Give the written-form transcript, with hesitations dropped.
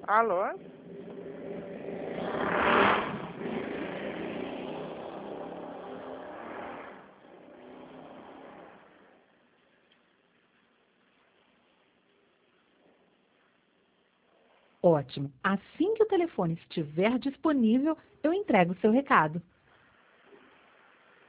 Alô? Ótimo. Assim que o telefone estiver disponível, eu entrego o seu recado.